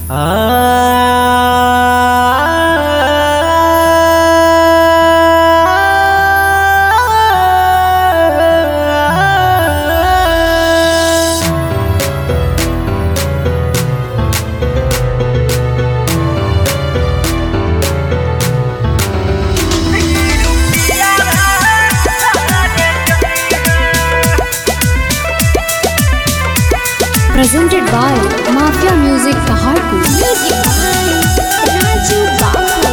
Presented by Mafia Music Kaharpur. Music by Raju Babu.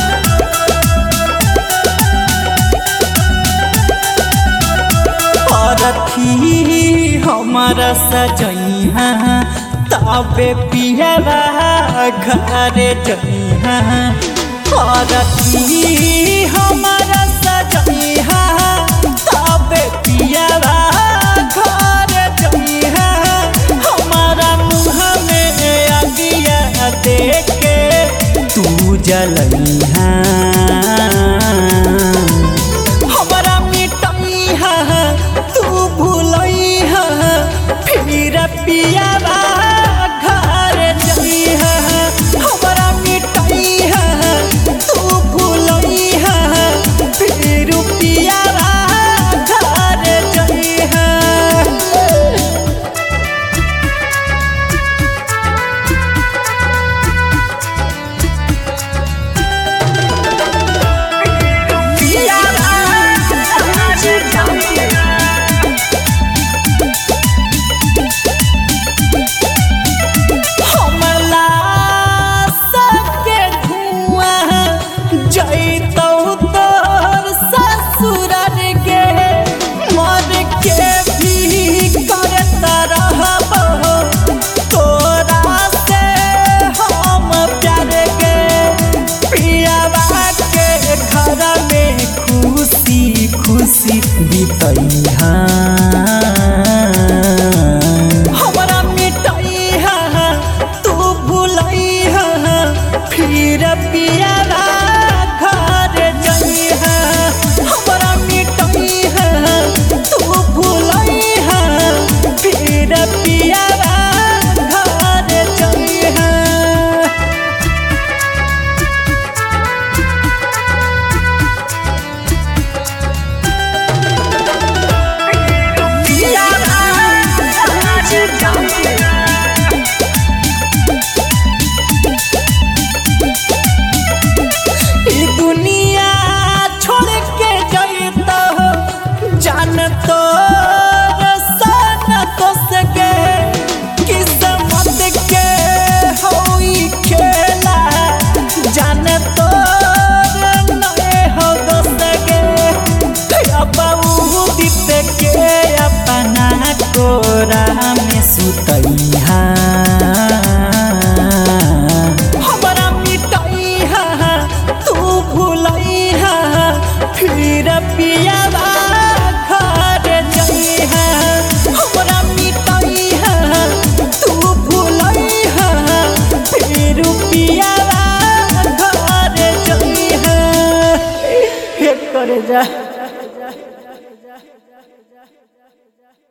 रखी हमारा सजइहा तबे पियला घरे जइहा रखी हमारा सजइहा तबे पियला घरे जइहा हमारा मुँह में अगिया देख के तू जलइहा पियावा घर जइहा हमरा मिटइहा तू भूलइहा फिर पियावा घर जइहा खुशी बीतइहा हमरा मिटइहा तू भूलइहा फिर पियावा घर जइहा हमरा मिटइहा तू भूलइहा फिर पियावा घर जइहा दुनिया छोड़ के जइतो जान तो सन तो सके किस्मत के होई खेला जान तो नए हो दो सके अब उदित के अपना कोरा में सुतइहा फिर पियावा घर जइहा हमरा मिटइहा तू भूलइहा फिर पियावा घर जइहा हे करे जा।